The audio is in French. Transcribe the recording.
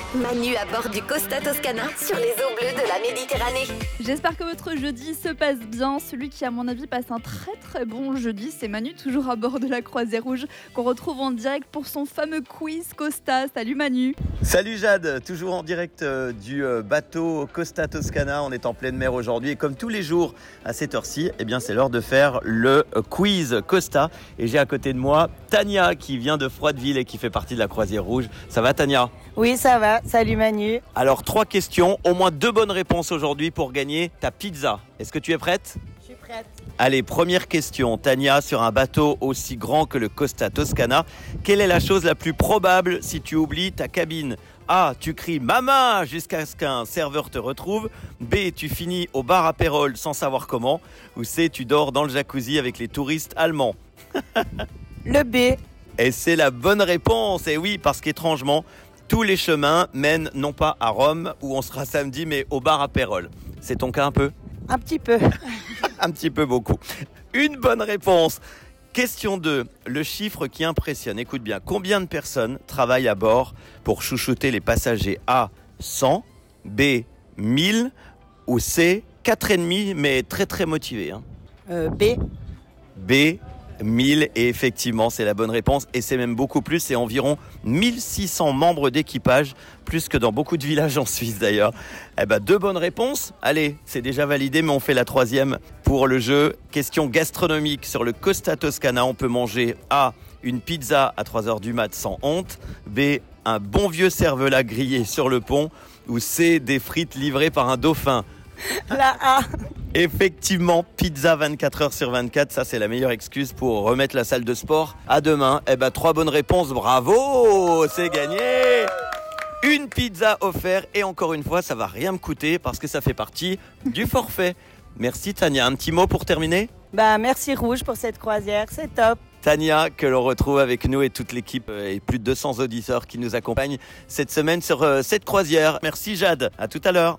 Manu à bord du Costa Toscana sur les eaux bleues de la Méditerranée. J'espère que votre jeudi se passe bien. Celui qui, à mon avis, passe un très très bon jeudi, c'est Manu, toujours à bord de la Croisière Rouge, qu'on retrouve en direct pour son fameux quiz Costa. Salut Manu. Salut Jade, toujours en direct du bateau Costa Toscana. On est en pleine mer aujourd'hui et comme tous les jours à cette heure-ci, eh bien c'est l'heure de faire le quiz Costa. Et j'ai à côté de moi Tania qui vient de Froideville et qui fait partie de la Croisière Rouge. Ça va Tania ? Oui, ça va. Salut Manu. Alors 3 questions, au moins 2 bonnes réponses aujourd'hui pour gagner ta pizza. Est-ce que tu es prête ? Je suis prête. Allez, première question. Tania, sur un bateau aussi grand que le Costa Toscana, quelle est la chose la plus probable si tu oublies ta cabine ? A. Tu cries « Maman » jusqu'à ce qu'un serveur te retrouve. B. Tu finis au bar apérol sans savoir comment. Ou C. Tu dors dans le jacuzzi avec les touristes allemands. Le B. Et c'est la bonne réponse. Et oui, parce qu'étrangement, tous les chemins mènent non pas à Rome, où on sera samedi, mais au bar apérol. C'est ton cas un peu ? Un petit peu. Un petit peu beaucoup. Une bonne réponse. Question 2. Le chiffre qui impressionne. Écoute bien. Combien de personnes travaillent à bord pour chouchouter les passagers ? A. 100. B. 1000. Ou C. 4,5 mais très très motivés. B. B. 1000 et effectivement c'est la bonne réponse et c'est même beaucoup plus, c'est environ 1600 membres d'équipage, plus que dans beaucoup de villages en Suisse d'ailleurs. 2 bonnes réponses, allez c'est déjà validé mais on fait la 3e pour le jeu. Question gastronomique sur le Costa Toscana, on peut manger A. Une pizza à 3h du mat sans honte, B. Un bon vieux cervelas grillé sur le pont ou C. Des frites livrées par un dauphin. La A. Effectivement, pizza 24 heures sur 24, ça c'est la meilleure excuse pour remettre la salle de sport à demain. 3 bonnes réponses, bravo, c'est gagné. Une pizza offerte et encore une fois, ça va rien me coûter parce que ça fait partie du forfait. Merci Tania, un petit mot pour terminer ? Merci Rouge pour cette croisière, c'est top. Tania, que l'on retrouve avec nous et toute l'équipe et plus de 200 auditeurs qui nous accompagnent cette semaine sur cette croisière. Merci Jade, à tout à l'heure.